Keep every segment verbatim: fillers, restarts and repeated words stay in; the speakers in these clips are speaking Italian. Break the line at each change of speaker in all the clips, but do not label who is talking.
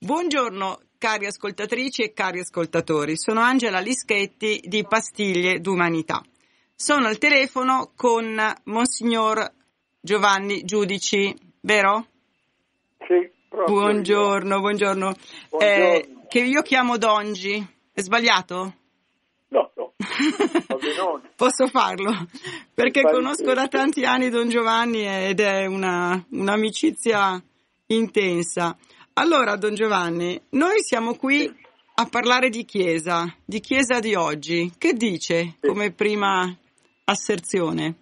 Buongiorno cari ascoltatrici e cari ascoltatori, sono Angela Lischetti di Pastiglie d'Umanità. Sono al telefono con Monsignor Giovanni Giudici, vero?
Sì, proprio
buongiorno, buongiorno.
buongiorno.
Eh, che io chiamo Dongi, è sbagliato?
No, no, no.
Posso farlo, perché conosco da tanti anni Don Giovanni ed è una, un'amicizia intensa. Allora, Don Giovanni, noi siamo qui a parlare di Chiesa, di Chiesa di oggi. Che dice
sì.
come prima asserzione?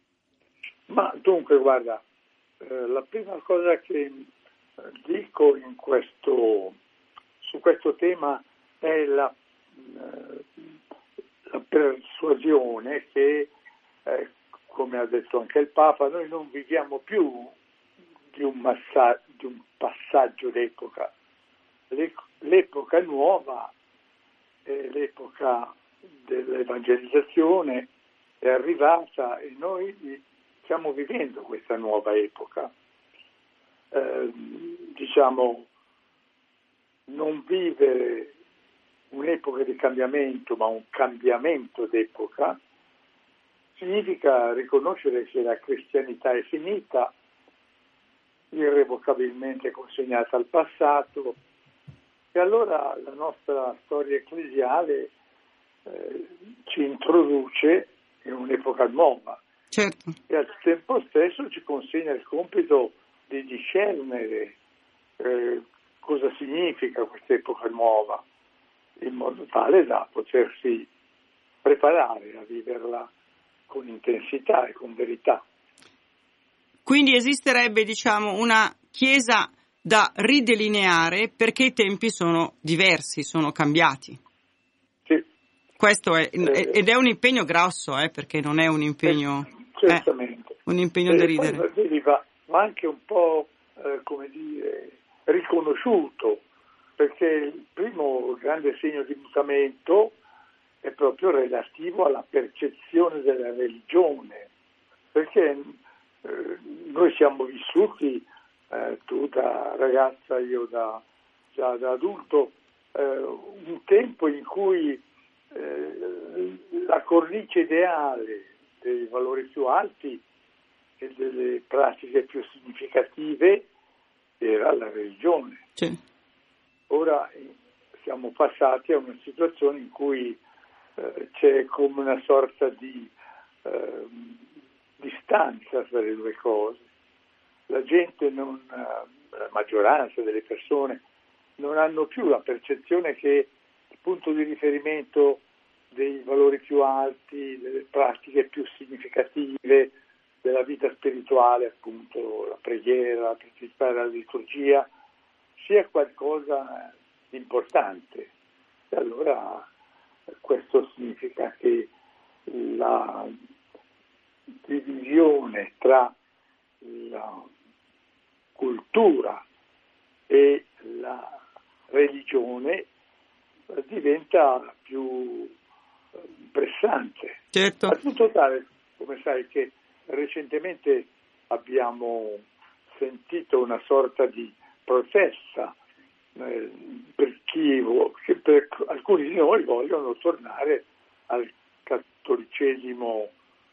Ma dunque, guarda, eh, la prima cosa che dico in questo, su questo tema è la, eh, la persuasione che, eh, come ha detto anche il Papa, noi non viviamo più di un, massa- di un passaggio d'epoca. L'epoca nuova è l'epoca dell'evangelizzazione, è arrivata e noi stiamo vivendo questa nuova epoca. Eh, diciamo, non vivere un'epoca di cambiamento, ma un cambiamento d'epoca, significa riconoscere che la cristianità è finita, irrevocabilmente consegnata al passato, e allora la nostra storia ecclesiale eh, ci introduce in un'epoca nuova.
Certo.
E al tempo stesso ci consegna il compito di discernere eh, cosa significa questa epoca nuova, in modo tale da potersi preparare a viverla con intensità e con verità.
Quindi esisterebbe, diciamo, una Chiesa da ridelineare perché i tempi sono diversi, sono cambiati.
Sì.
Questo è, eh, ed è un impegno grosso, eh, perché non è un impegno,
eh, certamente.
Eh, un impegno
e
da ridere.
Poi va, va anche un po', eh, come dire, riconosciuto, perché il primo grande segno di mutamento è proprio relativo alla percezione della religione, perché eh, noi siamo vissuti, eh, tu da ragazza, io da, già da adulto, eh, un tempo in cui eh, la cornice ideale dei valori più alti e delle pratiche più significative era la religione.
Sì.
Ora siamo passati a una situazione in cui eh, c'è come una sorta di eh, distanza tra le due cose. La gente, non, la maggioranza delle persone non hanno più la percezione che il punto di riferimento dei valori più alti, delle pratiche più significative della vita spirituale, appunto la preghiera, la partecipare alla liturgia, sia qualcosa di importante. E allora questo significa che la divisione tra la cultura e la religione diventa più pressante.
Certo.
A tutto tale, come sai, che recentemente abbiamo sentito una sorta di protesta eh, per chi, che per alcuni di noi vogliono tornare al cattolicesimo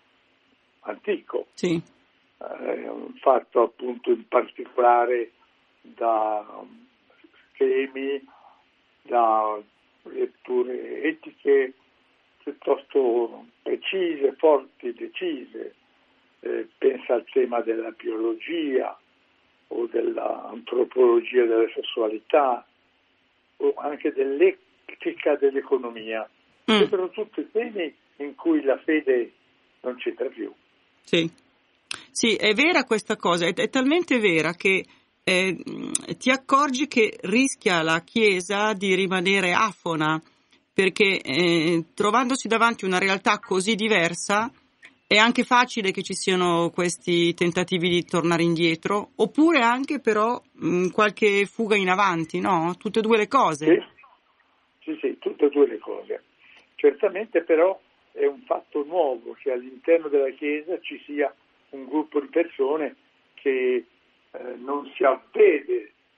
antico.
Sì.
Eh, fatto appunto in particolare da schemi, da letture etiche piuttosto precise, forti, decise. Eh, pensa al tema della biologia o dell'antropologia della sessualità o anche dell'etica dell'economia.
Mm.
Sembrano tutti temi in cui la fede non c'entra più.
Sì, sì, è vera questa cosa, è, è talmente vera che eh, ti accorgi che rischia la Chiesa di rimanere afona, perché eh, trovandosi davanti a una realtà così diversa è anche facile che ci siano questi tentativi di tornare indietro, oppure anche però mh, qualche fuga in avanti, no? Tutte e due le cose.
Sì, sì, sì, tutte e due le cose. Certamente però è un fatto nuovo che all'interno della Chiesa ci sia un gruppo di persone che eh, non si avvede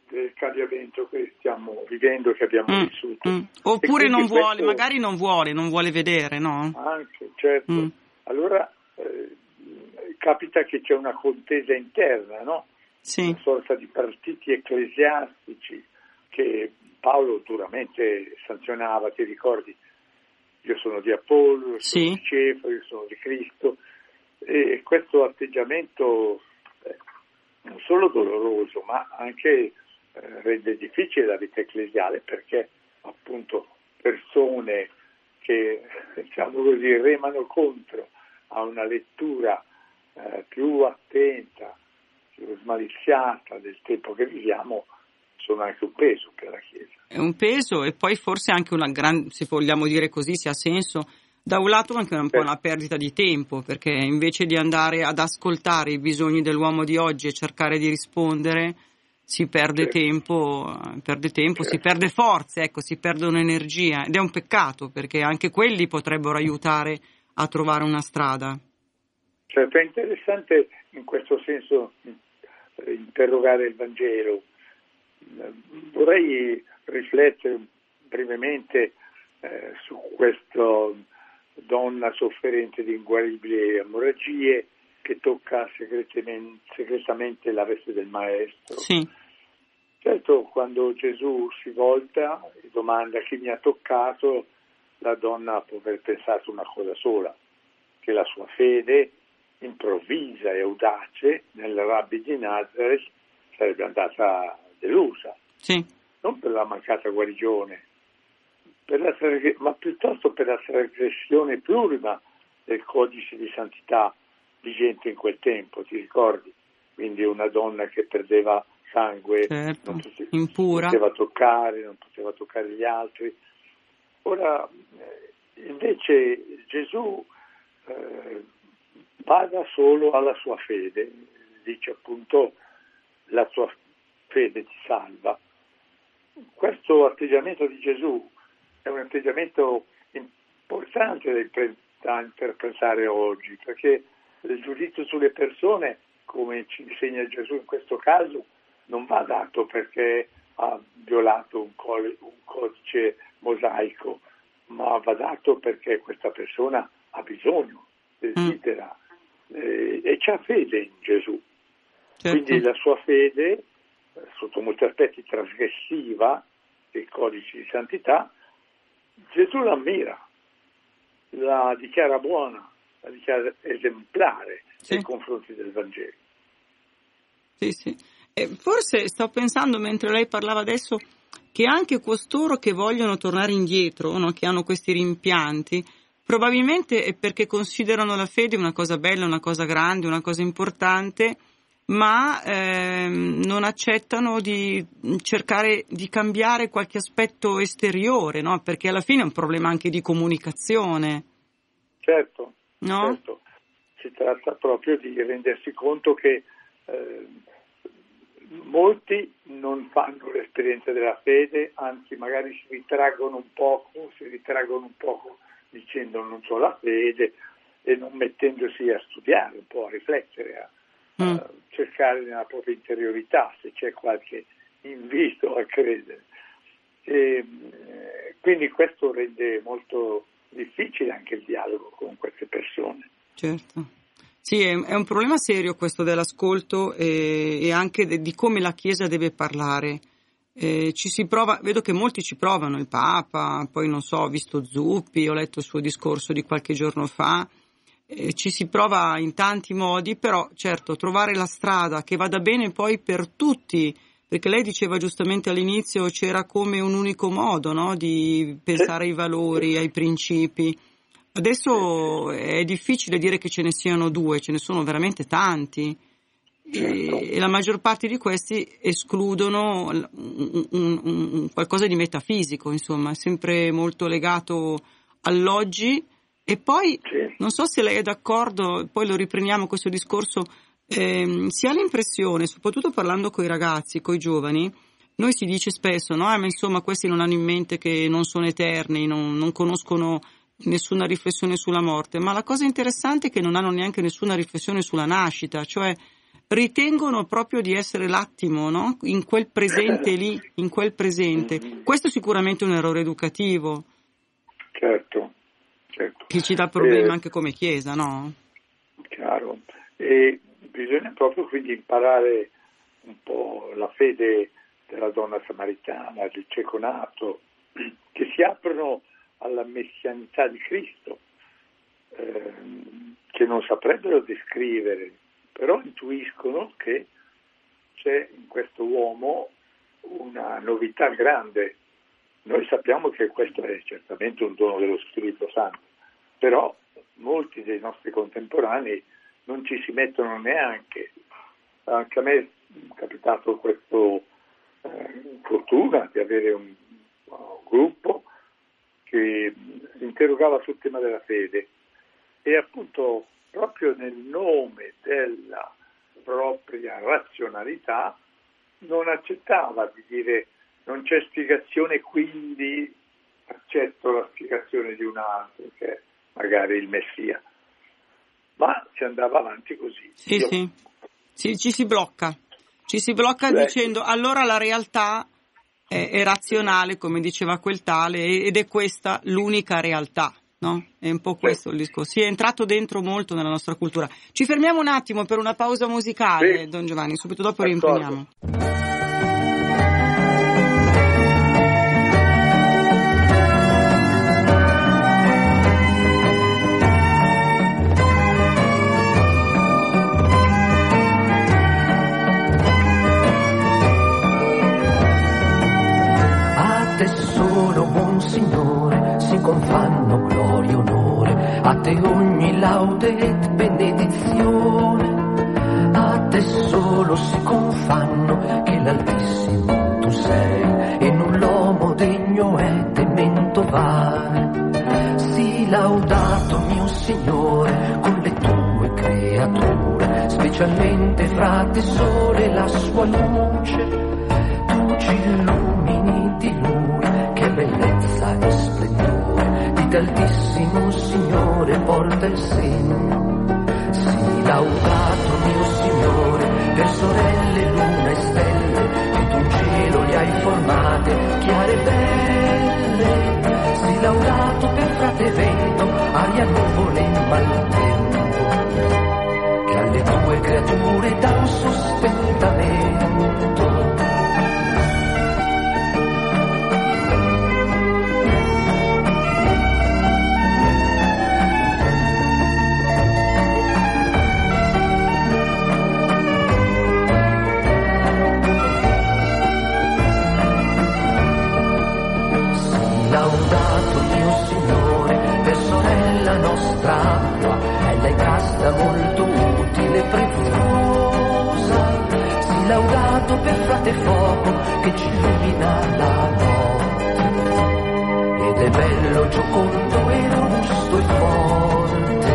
del cambiamento che stiamo vivendo, che abbiamo mm, vissuto.
Mm. Oppure non vuole, questo, magari non vuole, non vuole vedere, no?
Anche, certo. Mm. Allora eh, capita che c'è una contesa interna, no?
Sì.
Una sorta di partiti ecclesiastici che Paolo duramente sanzionava, ti ricordi? Io sono di Apollo, io sono
sì.
di Cefa, io sono di Cristo, e questo atteggiamento eh, non solo doloroso, ma anche eh, rende difficile la vita ecclesiale, perché appunto persone che, diciamo così, remano contro a una lettura eh, più attenta, più smaliziata del tempo che viviamo, sono anche un peso per la Chiesa.
È un peso, e poi forse anche una grande, se vogliamo dire così, se ha senso, da un lato anche un po' una perdita di tempo, perché invece di andare ad ascoltare i bisogni dell'uomo di oggi e cercare di rispondere, si perde certo. tempo, perde tempo, certo. si perde forze, ecco, si perdono energia, ed è un peccato, perché anche quelli potrebbero aiutare a trovare una strada.
Certo, è interessante in questo senso interrogare il Vangelo. Vorrei riflettere brevemente eh, su questa donna sofferente di inguaribili emorragie che tocca segretamente, segretamente la veste del maestro.
Sì.
Certo, quando Gesù si volta e domanda chi mi ha toccato, la donna può aver pensato una cosa sola, che la sua fede improvvisa e audace nel Rabbi di Nazareth sarebbe andata delusa,
sì.
non per la mancata guarigione, per la, ma piuttosto per la trasgressione plurima del codice di santità vigente in quel tempo, ti ricordi? Quindi una donna che perdeva sangue,
certo.
non, poteva,
impura.
non poteva toccare, non poteva toccare gli altri. Ora, invece, Gesù eh, bada solo alla sua fede, dice appunto la tua fede ti salva. Questo atteggiamento di Gesù è un atteggiamento importante da interpretare oggi, perché il giudizio sulle persone, come ci insegna Gesù in questo caso, non va dato perché ha violato un, col- un codice mosaico, ma va dato perché questa persona ha bisogno, desidera mm. eh, e c'ha fede in Gesù.
Certo.
Quindi la sua fede, sotto molti aspetti trasgressiva dei codici di santità, Gesù l'ammira, la dichiara buona, la dichiara esemplare sì. nei confronti del Vangelo.
Sì, sì. E forse sto pensando, mentre lei parlava adesso, che anche costoro che vogliono tornare indietro, no? Che hanno questi rimpianti, probabilmente è perché considerano la fede una cosa bella, una cosa grande, una cosa importante, ma ehm, non accettano di cercare di cambiare qualche aspetto esteriore, no? Perché alla fine è un problema anche di comunicazione.
Certo,
no?
certo. Si tratta proprio di rendersi conto che eh, molti non fanno l'esperienza della fede, anzi magari si ritraggono un poco, si ritraggono un poco dicendo non so la fede e non mettendosi a studiare un po', a riflettere, a
Mm.
Uh, cercare nella propria interiorità se c'è qualche invito a credere. E, eh, quindi questo rende molto difficile anche il dialogo con queste persone.
Certo. Sì, è, è un problema serio questo dell'ascolto e, e anche de, di come la Chiesa deve parlare. Eh, ci si prova, vedo che molti ci provano, il Papa, poi non so, ho visto Zuppi, ho letto il suo discorso di qualche giorno fa. Eh, ci si prova in tanti modi, però certo trovare la strada che vada bene poi per tutti, perché lei diceva giustamente all'inizio c'era come un unico modo, no? Di pensare ai valori, ai principi. Adesso è difficile dire che ce ne siano due, ce ne sono veramente tanti e, e la maggior parte di questi escludono un, un, un, qualcosa di metafisico, insomma, è sempre molto legato all'oggi. E poi,
sì.
non so se lei è d'accordo, poi lo riprendiamo questo discorso, ehm, si ha l'impressione, soprattutto parlando con i ragazzi, con i giovani, noi si dice spesso, no? Eh, ma insomma questi non hanno in mente che non sono eterni, non, non conoscono nessuna riflessione sulla morte, ma la cosa interessante è che non hanno neanche nessuna riflessione sulla nascita, cioè ritengono proprio di essere l'attimo, no? In quel presente lì, in quel presente. Questo è sicuramente un errore educativo.
Certo, certo.
Che ci dà problemi
eh,
anche come Chiesa, no?
Chiaro. E bisogna proprio quindi imparare un po' la fede della donna samaritana, del cieco nato, che si aprono alla messianità di Cristo, ehm, che non saprebbero descrivere, però intuiscono che c'è in questo uomo una novità grande. Noi sappiamo che questo è certamente un dono dello Spirito Santo, però molti dei nostri contemporanei non ci si mettono neanche. Anche a me è capitato questa eh, fortuna di avere un, un gruppo che interrogava sul tema della fede e appunto proprio nel nome della propria razionalità non accettava di dire non c'è spiegazione, quindi accetto la spiegazione di un altro che è magari il Messia, ma si andava avanti così.
Sì, Io... sì. sì, ci si blocca, ci si blocca Beh, dicendo allora la realtà è, è razionale, come diceva quel tale, ed è questa l'unica realtà. No? È un po' questo il discorso. Si è entrato dentro molto nella nostra cultura. Ci fermiamo un attimo per una pausa musicale, sì. Don Giovanni, subito dopo rimponiamo.
A te solo, buon Signore, si confanno gloria e onore, a te ogni laude et benedizione, a te solo si confanno che l'Altissimo tu sei, e non l'uomo degno è temento vale. Sii laudato mio Signore con le tue creature, specialmente fra te sole la sua luce, tu ci illumini di Lui, che bellezza e splendore, di Altissimo Signore porta il segno. Sii laudato mio Signore per sorelle, luna e stelle, che tu in cielo li hai formate, chiare e belle. Sii laudato per frate vento, aria, nuvole e maltempo, che alle tue creature dà un sostentamento. Molto utile e preziosa, sii laudato per frate fuoco che ci illumina la notte, ed è bello, giocondo e robusto e forte.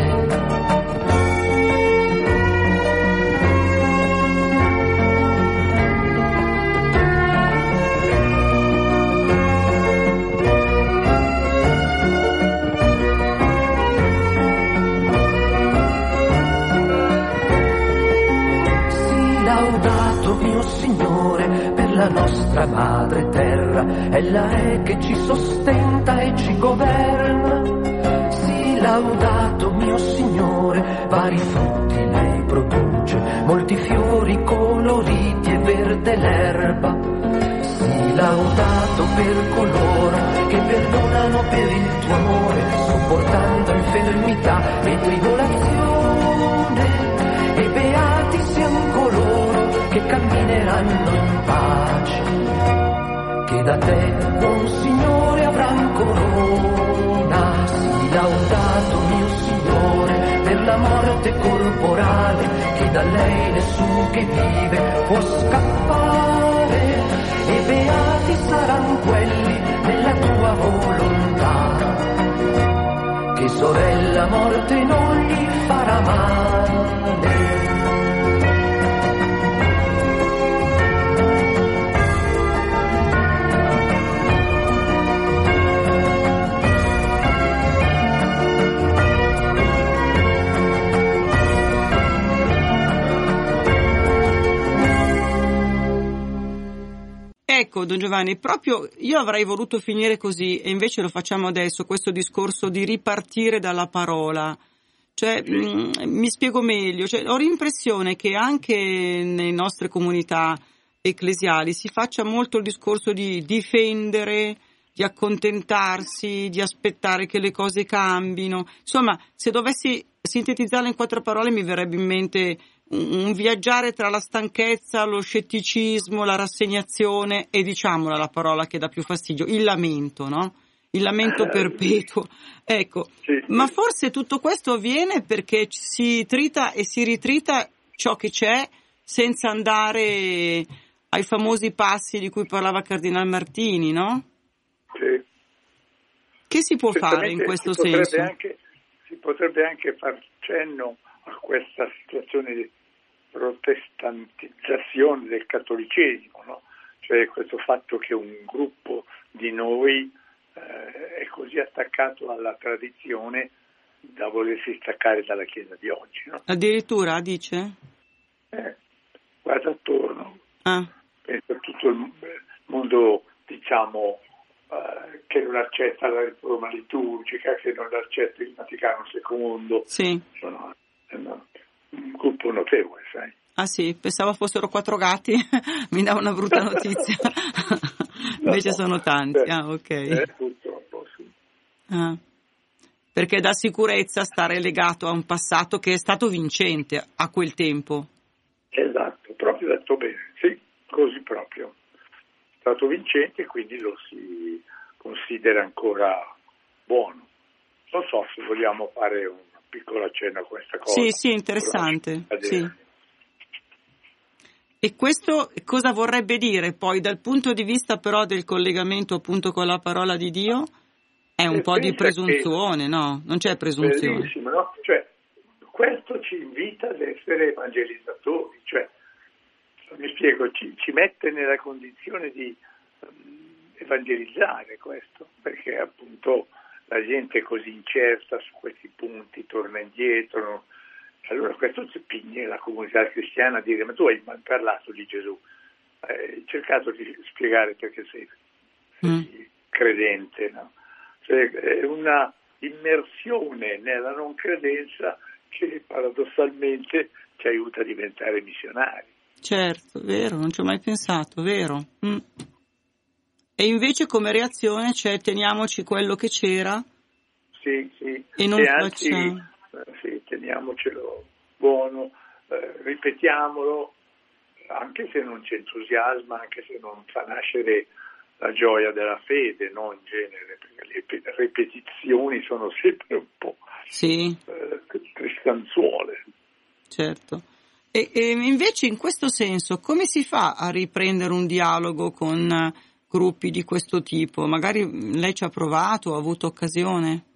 La nostra madre terra, ella è che ci sostenta e ci governa. Sii laudato mio Signore, vari frutti lei produce, molti fiori coloriti e verde l'erba. Sii laudato per coloro che perdonano per il tuo amore, sopportando infermità e tribolazione, e beati siano coloro che cammineranno in pace, che da te, buon Signore, avran corona. Sii laudato mio Signore per la morte corporale, che da lei nessun che vive può scappare, e beati saranno quelli nella tua volontà, che sorella morte non gli farà male.
ecco, Don Giovanni, proprio io avrei voluto finire così e invece lo facciamo adesso, questo discorso di ripartire dalla parola. Cioè, mh, mi spiego meglio, cioè, ho l'impressione che anche nelle nostre comunità ecclesiali si faccia molto il discorso di difendere, di accontentarsi, di aspettare che le cose cambino. Insomma, se dovessi sintetizzarla in quattro parole mi verrebbe in mente un, un viaggiare tra la stanchezza, lo scetticismo, la rassegnazione e, diciamola la parola che dà più fastidio, il lamento, no? Il lamento perpetuo. Ecco,
sì,
ma
sì.
forse tutto questo avviene perché si trita e si ritrita ciò che c'è senza andare ai famosi passi di cui parlava Cardinal Martini, no?
Sì.
Che si può fare in
Certamente
questo
si potrebbe
senso?
Anche, si potrebbe anche far cenno a questa situazione di protestantizzazione del cattolicesimo, no? Cioè questo fatto che un gruppo di noi eh, è così attaccato alla tradizione da volersi staccare dalla Chiesa di oggi, no?
Addirittura, dice?
Eh, guarda attorno,
Ah.
penso a tutto il mondo, diciamo, eh, che non accetta la riforma liturgica, che non accetta il Vaticano secondo.
Sì.
Sono è una, un gruppo notevole, sai.
Ah sì, pensavo fossero quattro gatti, mi dà una brutta notizia. Invece
No,
sono tanti,
eh,
ah ok.
Eh, purtroppo sì.
Ah. Perché dà sicurezza stare legato a un passato che è stato vincente a quel tempo.
Esatto, proprio detto bene, sì, così proprio. È stato vincente e quindi lo si considera ancora buono. Non so se vogliamo fare una piccola accenno a questa cosa.
Sì, sì, interessante. Sì. E questo cosa vorrebbe dire poi dal punto di vista però del collegamento appunto con la parola di Dio? È un
E
po' di
pensa che-
presunzione, no? Non c'è presunzione.
Bellissimo, no? Cioè, questo ci invita ad essere evangelizzatori, cioè, mi spiego, ci, ci mette nella condizione di um, evangelizzare questo, perché appunto la gente è così incerta su questi punti, torna indietro, no? Allora questo ci spinge la comunità cristiana a dire: ma tu hai mai parlato di Gesù, hai cercato di spiegare perché sei, sei
Mm.
credente, no? Cioè, è una immersione nella non credenza che paradossalmente ci aiuta a diventare missionari.
Certo, vero, non ci ho mai pensato, vero. Mm. E invece come reazione c'è teniamoci quello che c'era
Sì, sì,
e non
e anzi
facciamo.
eh, sì, teniamocelo buono, eh, ripetiamolo, anche se non ci entusiasma, anche se non fa nascere la gioia della fede, no, in genere, perché le ripetizioni sono sempre un po'
Sì,
eh, tristanzuole.
certo. E, e invece in questo senso come si fa a riprendere un dialogo con eh, gruppi di questo tipo? Magari lei ci ha provato, ha avuto occasione?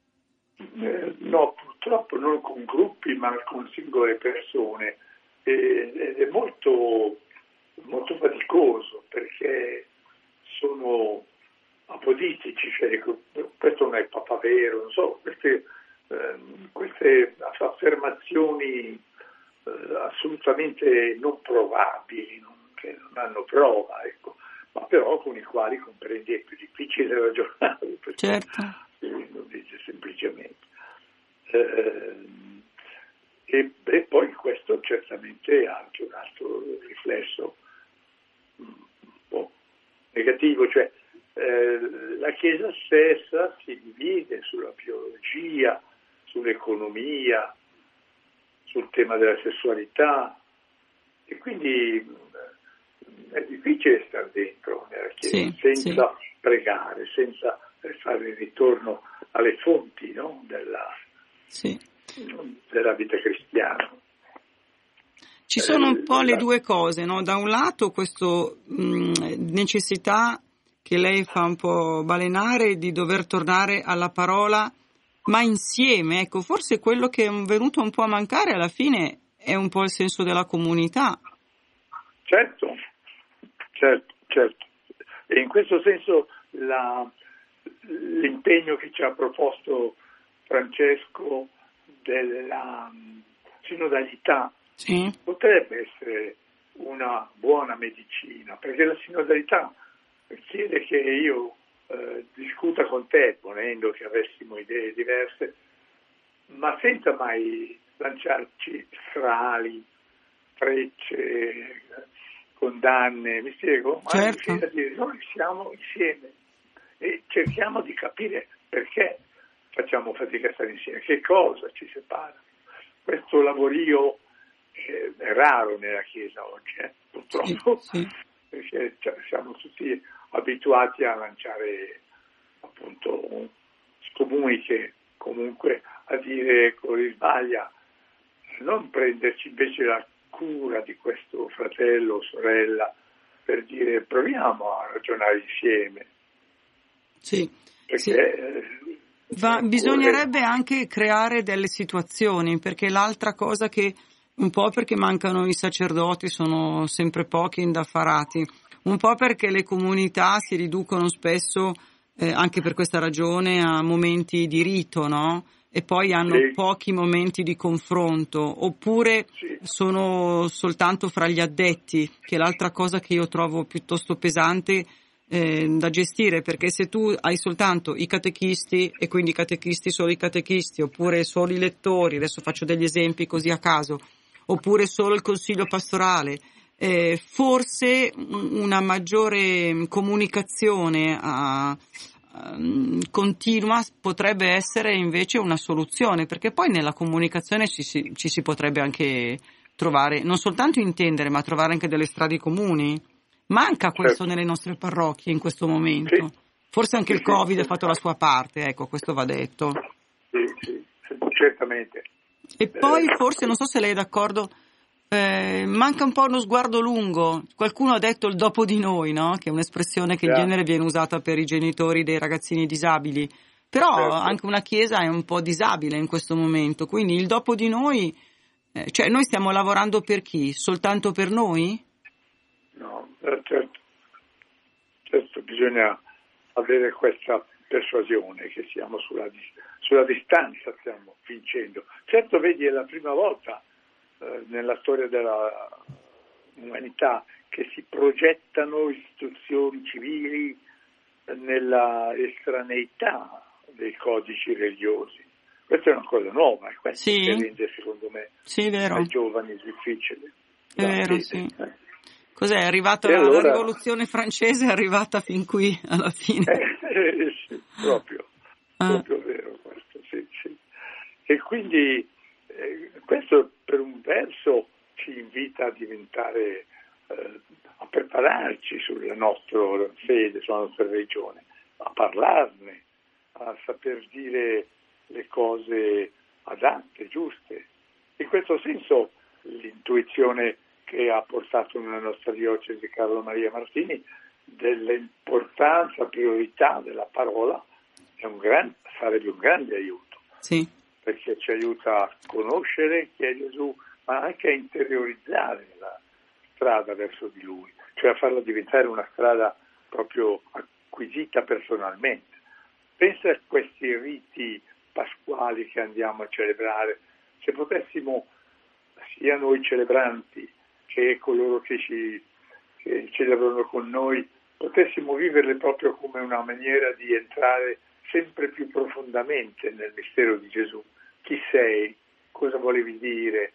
Eh, no, purtroppo non con gruppi, ma con singole persone, eh, ed è molto, molto faticoso perché sono apolitici, cioè, questo non è Papa vero, non so, queste, eh, queste affermazioni eh, assolutamente non provabili, non, che non hanno prova, ecco, ma però con i quali comprendi è più difficile ragionare, perché
Certo.
lo dice semplicemente. Eh, e, e poi questo certamente ha anche un altro riflesso un po' negativo, cioè eh, la Chiesa stessa si divide sulla biologia, sull'economia, sul tema della sessualità e quindi eh, è difficile stare dentro nella Chiesa
Sì,
senza
sì.
pregare, senza fare il ritorno alle fonti, no? della,
Sì.
della vita cristiana.
Ci sono un po'
Eh,
le
la-
due cose, no? Da un lato questa necessità che lei fa un po' balenare di dover tornare alla parola, ma insieme, ecco, forse quello che è venuto un po' a mancare alla fine è un po' il senso della comunità.
Certo, certo, certo. E in questo senso la, l'impegno che ci ha proposto Francesco della sinodalità
Sì.
potrebbe essere una buona medicina, perché la sinodalità chiede che io eh, discuta con te, ponendo che avessimo idee diverse, ma senza mai lanciarci strali, frecce, condanne, mi spiego? Ma
certo.
a dire, noi siamo insieme e cerchiamo di capire perché facciamo fatica a stare insieme, che cosa ci separa. Questo lavorio eh, è raro nella Chiesa oggi, eh, purtroppo,
sì, sì.
perché cioè, siamo tutti abituati a lanciare appunto scomuniche, comunque a dire quello che sbaglia, non prenderci invece la cura di questo fratello o sorella per dire proviamo a ragionare insieme.
Sì,
perché
sì.
Eh,
Va, bisognerebbe anche creare delle situazioni, perché l'altra cosa che un po' perché mancano i sacerdoti, sono sempre pochi indaffarati, un po' perché le comunità si riducono spesso eh, anche per questa ragione a momenti di rito, no? E poi hanno
sì.
pochi momenti di confronto, oppure
sì.
sono soltanto fra gli addetti, che è l'altra cosa che io trovo piuttosto pesante eh, da gestire, perché se tu hai soltanto i catechisti e quindi i catechisti solo i catechisti, oppure solo i lettori, adesso faccio degli esempi così a caso, oppure solo il consiglio pastorale, eh, forse una maggiore comunicazione a continua potrebbe essere invece una soluzione, perché poi nella comunicazione ci si, ci si potrebbe anche trovare, non soltanto intendere, ma trovare anche delle strade comuni. Manca questo
certo.
nelle nostre parrocchie in questo momento.
Sì.
Forse anche
sì,
il Covid
sì,
ha fatto la sua parte, ecco, questo va detto.
Sì, sì, certamente.
E poi
Eh,
forse, non so se lei è d'accordo, Eh, manca un po' uno sguardo lungo. Qualcuno ha detto il dopo di noi, no? Che è un'espressione che in
yeah.
genere viene usata per i genitori dei ragazzini disabili, però
certo.
anche una chiesa è un po' disabile in questo momento, quindi il dopo di noi, eh, cioè noi stiamo lavorando per chi? Soltanto per noi?
No, certo, certo bisogna avere questa persuasione che siamo sulla, sulla distanza, stiamo vincendo. Certo, vedi, è la prima volta nella storia della umanità che si progettano istituzioni civili nella estraneità dei codici religiosi. Questa è una cosa nuova e questo
sì.
che rende secondo me
sì, vero.
ai giovani difficile.
È vero,
fede,
sì.
eh.
Cos'è? È arrivata la,
allora,
la rivoluzione francese, è arrivata fin qui alla fine.
Eh, sì, proprio, ah. proprio vero questo, sì, sì. E quindi Eh, questo per un verso ci invita a diventare, eh, a prepararci sulla nostra fede, sulla nostra religione, a parlarne, a saper dire le cose adatte, giuste. In questo senso l'intuizione che ha portato nella nostra diocesi Carlo Maria Martini dell'importanza, priorità della parola è un gran, sarebbe un grande aiuto.
Sì.
Perché ci aiuta a conoscere chi è Gesù, ma anche a interiorizzare la strada verso di Lui, cioè a farla diventare una strada proprio acquisita personalmente. Pensa a questi riti pasquali che andiamo a celebrare, se potessimo, sia noi celebranti che coloro che ci che celebrano con noi, potessimo viverle proprio come una maniera di entrare sempre più profondamente nel mistero di Gesù. Chi sei? Cosa volevi dire?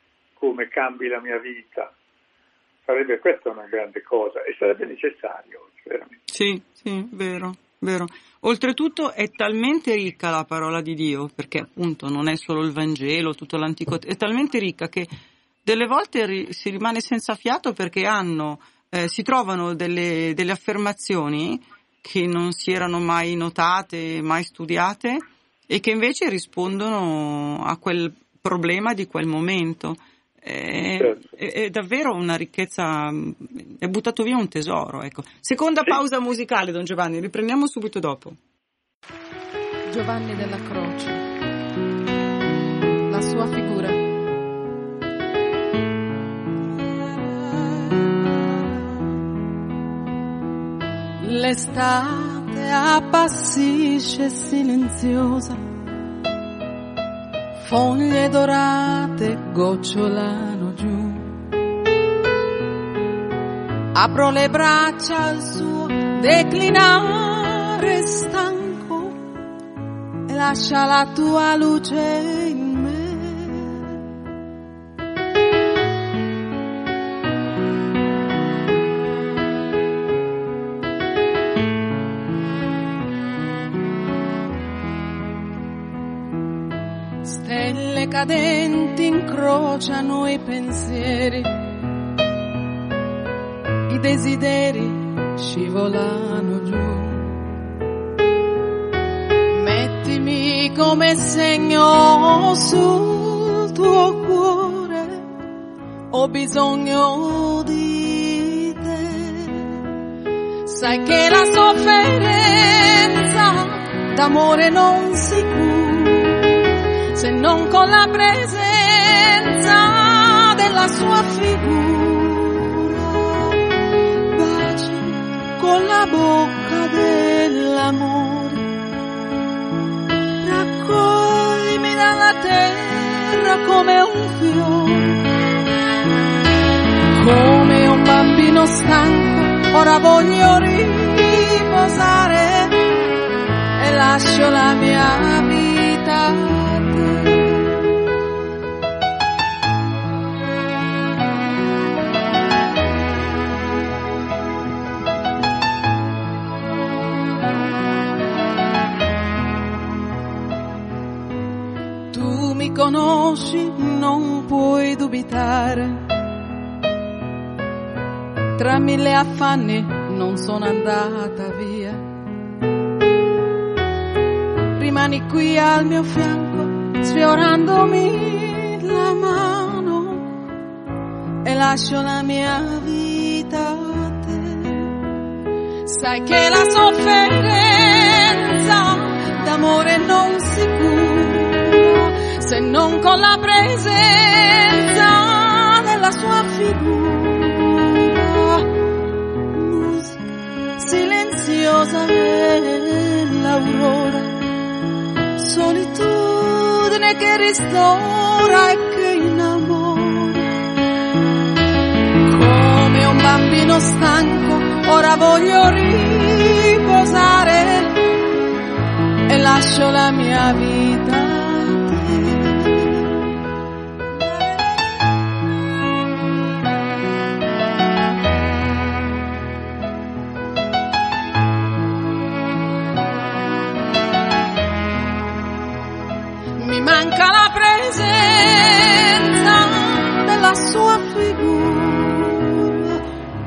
Come cambi la mia vita? Sarebbe questa una grande cosa e sarebbe necessario, veramente.
Sì, sì, vero, vero. Oltretutto è talmente ricca la parola di Dio, perché appunto non è solo il Vangelo, tutto l'Antico, è talmente ricca che delle volte ri- si rimane senza fiato perché hanno, eh, si trovano delle, delle affermazioni che non si erano mai notate, mai studiate e che invece rispondono a quel problema di quel momento. È,
certo.
è, è davvero una ricchezza, è buttato via un tesoro, ecco. Seconda
sì.
pausa musicale, Don Giovanni, riprendiamo subito dopo.
Giovanni della Croce, la sua figura. L'estate appassisce silenziosa, foglie dorate gocciolano giù. Apro le braccia al suo declinare stanco e lascia la tua luce in me. Stelle cadenti incrociano i pensieri, i desideri scivolano giù. Mettimi come segno sul tuo cuore, ho bisogno di te. Sai che la sofferenza d'amore non si cura se non con la presenza della sua figura. Con la bocca dell'amore raccoglimi dalla terra come un fiore, come un bambino stanco ora voglio riposare e lascio la mia vita a te. Conosci, non puoi dubitare. Tra mille affanni non sono andata via. Rimani qui al mio fianco, sfiorandomi la mano e lascio la mia vita a te. Sai che la sofferenza d'amore non si cura se non con la presenza della sua figura. Musica silenziosa nell'aurora, solitudine che ristora e che innamora. Come un bambino stanco ora voglio riposare e lascio la mia vita. Manca la presenza della sua figura.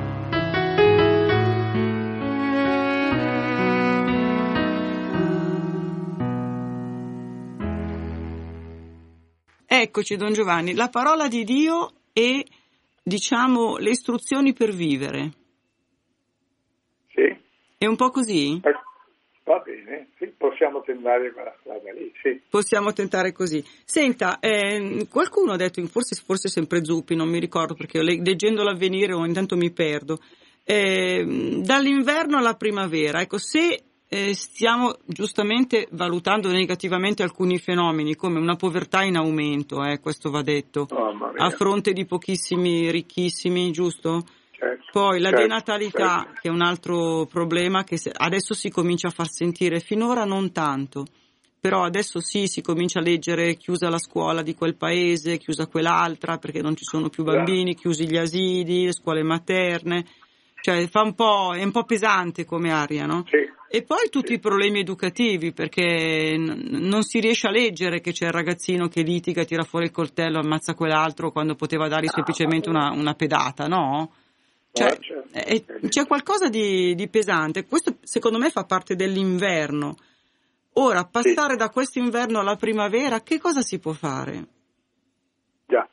Eccoci, Don Giovanni, la parola di Dio e, diciamo, le istruzioni per vivere.
Sì.
È un po' così?
Va bene, sì, possiamo tentare quella strada lì, sì.
Possiamo tentare così. Senta, eh, qualcuno ha detto, forse, forse sempre Zuppi, non mi ricordo perché leggendo l'Avvenire ogni tanto mi perdo, eh, dall'inverno alla primavera, ecco, se eh, stiamo giustamente valutando negativamente alcuni fenomeni come una povertà in aumento, eh, questo va detto,
oh,
a fronte di pochissimi ricchissimi, giusto?
Certo,
Poi la
certo,
denatalità,
certo.
che è un altro problema che adesso si comincia a far sentire, finora non tanto, però adesso sì, si comincia a leggere chiusa la scuola di quel paese, chiusa quell'altra perché non ci sono più bambini, chiusi gli asili, le scuole materne, cioè fa un po', è un po' pesante come aria, no?
Sì.
E poi tutti
sì.
i problemi educativi, perché n- non si riesce a leggere che c'è il ragazzino che litiga, tira fuori il coltello, ammazza quell'altro quando poteva dargli
No,
semplicemente una, una pedata, no? Cioè,
certo.
è, c'è qualcosa di, di pesante. Questo secondo me fa parte dell'inverno. Ora, passare sì. da questo inverno alla primavera, che cosa si può fare?
Già.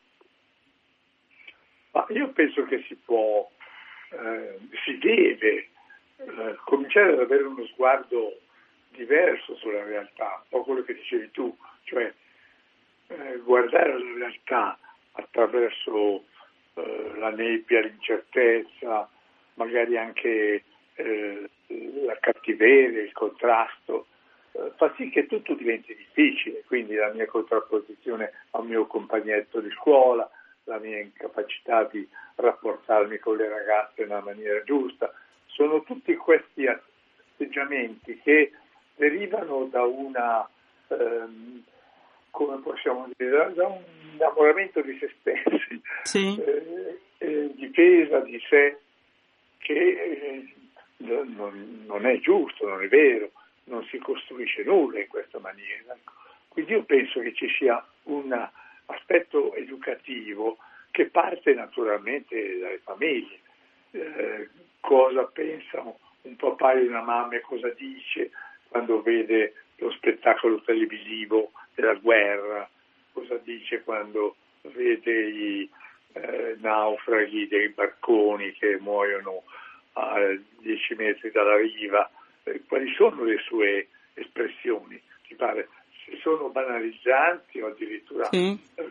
Ma io penso che si può, eh, si deve eh, cominciare ad avere uno sguardo diverso sulla realtà, un po' quello che dicevi tu, cioè eh, guardare la realtà attraverso la nebbia, l'incertezza, magari anche eh, la cattiveria, il contrasto, eh, fa sì che tutto diventi difficile, quindi la mia contrapposizione al mio compagnetto di scuola, la mia incapacità di rapportarmi con le ragazze in una maniera giusta, sono tutti questi atteggiamenti che derivano da una, ehm, come possiamo dire, da un innamoramento di se stessi,
sì.
eh, eh, difesa di sé, che eh, non, non è giusto, non è vero, non si costruisce nulla in questa maniera. Quindi io penso che ci sia un aspetto educativo che parte naturalmente dalle famiglie. Eh, cosa pensano un papà e una mamma e cosa dice quando vede lo spettacolo televisivo della guerra, cosa dice quando vede i eh, naufraghi dei barconi che muoiono a dieci metri dalla riva, eh, quali sono le sue espressioni? Ti pare se sono banalizzanti o addirittura sì. eh,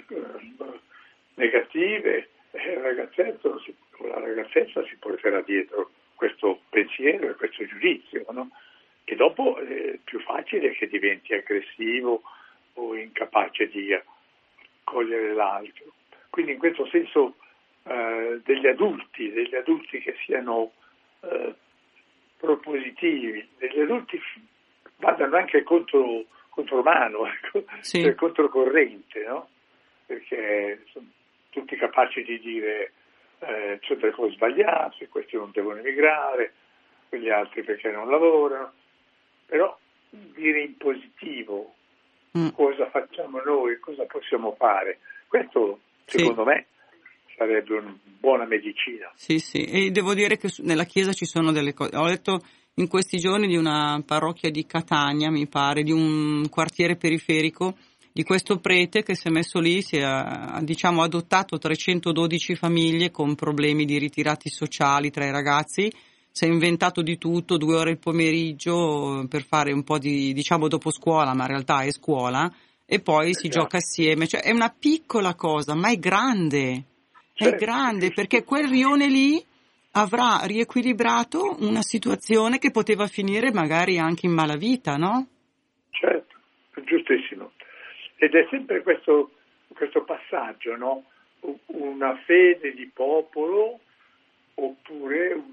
negative, eh, il ragazzetto si, la ragazzetta si porterà dietro questo pensiero e questo giudizio, no? Che dopo è più facile che diventi aggressivo o incapace di cogliere l'altro. Quindi in questo senso eh, degli adulti, degli adulti che siano eh, propositivi, degli adulti vadano anche contro contromano, ecco, sì. Cioè controcorrente, no? Perché sono tutti capaci di dire eh, c'è delle cose sbagliate, questi non devono emigrare, quegli altri perché non lavorano, però dire in positivo mm. cosa facciamo noi, cosa possiamo fare, questo secondo sì. me sarebbe una buona medicina.
Sì, sì, e devo dire che nella Chiesa ci sono delle cose. Ho letto in questi giorni di una parrocchia di Catania, mi pare, di un quartiere periferico, di questo prete che si è messo lì, si è diciamo adottato trecentododici famiglie con problemi di ritirati sociali tra i ragazzi, si è inventato di tutto, due ore il pomeriggio per fare un po' di, diciamo dopo scuola, ma in realtà è scuola, e poi si esatto. gioca assieme, cioè è una piccola cosa, ma è grande, certo. è grande, perché quel rione lì avrà riequilibrato una situazione che poteva finire magari anche in malavita, no?
Certo, è giustissimo. Ed è sempre questo, questo passaggio, no? Una fede di popolo oppure un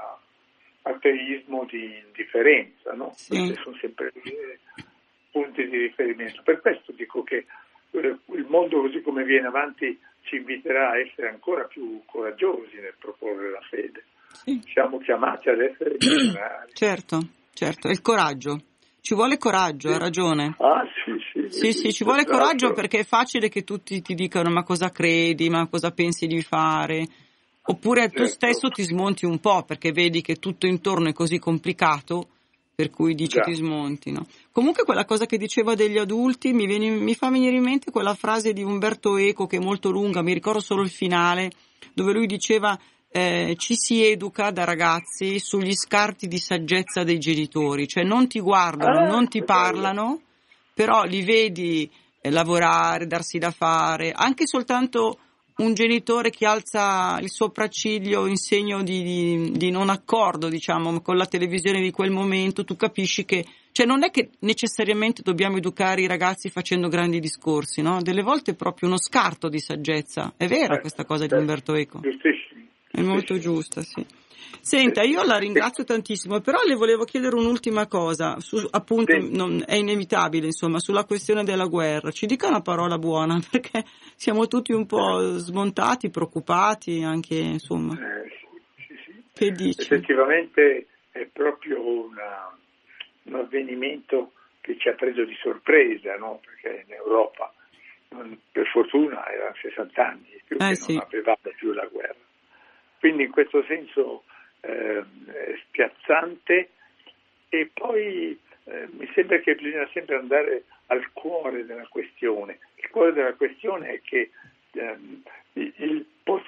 ateismo di indifferenza, no? Sì. Questi sono sempre punti di riferimento. Per questo dico che il mondo così come viene avanti ci inviterà a essere ancora più coraggiosi nel proporre la fede. Sì. Siamo chiamati ad essere missionari.
Certo, certo, è il coraggio. Ci vuole coraggio,
sì.
hai ragione.
Ah, sì, sì.
Sì, sì, ci vuole esatto. coraggio, perché è facile che tutti ti dicano ma cosa credi, ma cosa pensi di fare? Oppure certo. tu stesso ti smonti un po' perché vedi che tutto intorno è così complicato, per cui dici Già. ti smonti, no? Comunque quella cosa che diceva degli adulti mi, viene, mi fa venire in mente quella frase di Umberto Eco che è molto lunga, mi ricordo solo il finale, dove lui diceva eh, ci si educa da ragazzi sugli scarti di saggezza dei genitori, cioè non ti guardano, ah, non ti parlano, però li vedi eh, lavorare, darsi da fare, anche soltanto un genitore che alza il sopracciglio in segno di, di, di non accordo, diciamo, con la televisione di quel momento, tu capisci che, cioè non è che necessariamente dobbiamo educare i ragazzi facendo grandi discorsi, no? Delle volte è proprio uno scarto di saggezza. È vera questa cosa di Umberto Eco?
Giustissimo.
È molto giusta, sì. Senta, io la ringrazio tantissimo, però le volevo chiedere un'ultima cosa, su, appunto non, è inevitabile, insomma, sulla questione della guerra. Ci dica una parola buona, perché siamo tutti un po' smontati, preoccupati, anche, insomma.
Eh, sì, sì, sì.
Che dici?
Effettivamente è proprio una, un avvenimento che ci ha preso di sorpresa, no? Perché in Europa, non, per fortuna, erano sessanta anni più eh, che sì. non avevamo più la guerra. Quindi in questo senso eh, è spiazzante, e poi eh, mi sembra che bisogna sempre andare al cuore della questione. Il cuore della questione è che ehm, il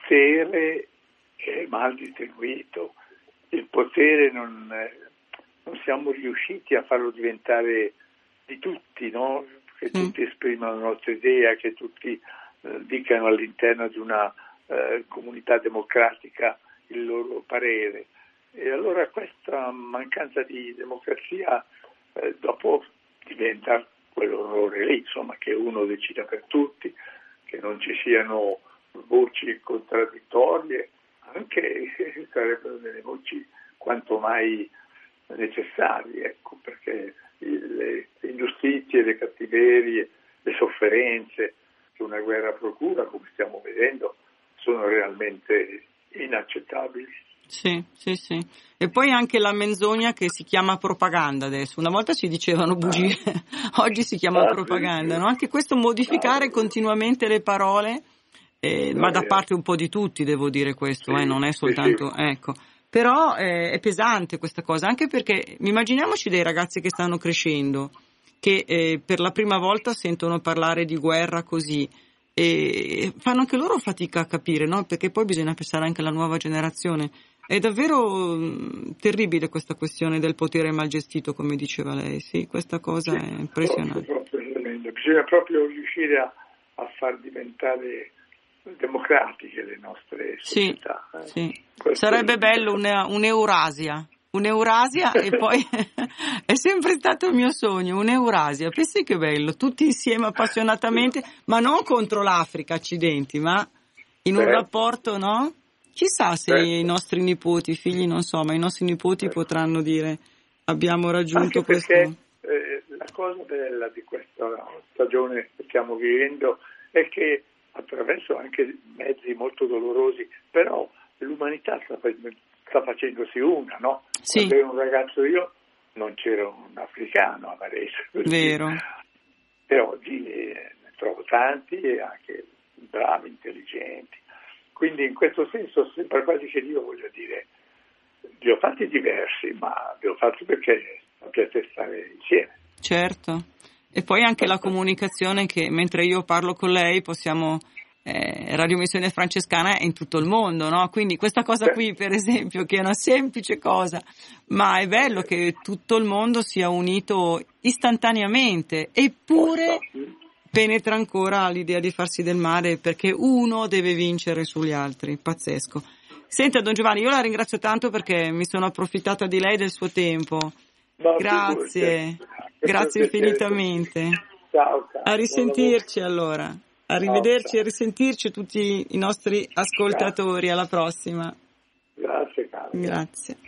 potere è mal distribuito, il potere non, eh, non siamo riusciti a farlo diventare di tutti, no? Che mm. tutti esprimano la nostra idea, che tutti eh, dicano all'interno di una Eh, comunità democratica il loro parere, e allora questa mancanza di democrazia eh, dopo diventa quell'orrore lì, insomma, che uno decida per tutti, che non ci siano voci contraddittorie, anche eh, sarebbero delle voci quanto mai necessari, ecco, perché le ingiustizie, le cattiverie, le sofferenze che una guerra procura, come stiamo vedendo, sono realmente inaccettabili.
Sì, sì, sì. E poi anche la menzogna che si chiama propaganda adesso. Una volta si dicevano bugie, oggi si chiama
Ah,
propaganda,
sì,
no? Anche questo modificare
ah,
continuamente le parole, eh, ma da parte un po' di tutti, devo dire questo,
sì,
eh, non è
sì,
soltanto,
sì.
ecco. Però eh, è pesante questa cosa, anche perché immaginiamoci dei ragazzi che stanno crescendo, che eh, per la prima volta sentono parlare di guerra così, e fanno anche loro fatica a capire, no? Perché poi bisogna pensare anche alla nuova generazione. È davvero mh, terribile questa questione del potere mal gestito, come diceva lei, sì, questa cosa
Sì,
è impressionante.
proprio, proprio tremendo. Bisogna proprio riuscire a, a far diventare democratiche le nostre
Sì,
società. Eh.
sì.
Questo
Sarebbe
è
bello una, un'Eurasia, un'Eurasia e poi è sempre stato il mio sogno, un'Eurasia, pensi che bello, tutti insieme appassionatamente, ma non contro l'Africa, accidenti, ma in un
certo,
rapporto, no? Chissà se
certo,
i nostri nipoti, figli non so, ma i nostri nipoti
certo.
potranno dire abbiamo raggiunto
Anche
questo.
perché eh, la cosa bella di questa stagione che stiamo vivendo è che attraverso anche mezzi molto dolorosi, però l'umanità sta, sta facendosi una, no?
Sì.
Quando ero un ragazzo io non c'era un africano a Varese,
Vero.
e oggi eh, ne trovo tanti e anche bravi, intelligenti. Quindi in questo senso sembra quasi che io voglio dire, li ho fatti diversi, ma li ho fatti perché sapete stare insieme.
Certo. E poi anche la comunicazione che mentre io parlo con lei possiamo, eh, Radio Missione Francescana è in tutto il mondo, no? Quindi questa cosa qui, per esempio, che è una semplice cosa, ma è bello che tutto il mondo sia unito istantaneamente, eppure penetra ancora l'idea di farsi del male perché uno deve vincere sugli altri, pazzesco. Senta, Don Giovanni, io la ringrazio tanto perché mi sono approfittata di lei e del suo tempo.
No,
Grazie, grazie infinitamente.
Ciao, ciao.
A risentirci allora, arrivederci e a risentirci tutti i nostri ascoltatori, alla prossima.
Grazie, caro.
Grazie.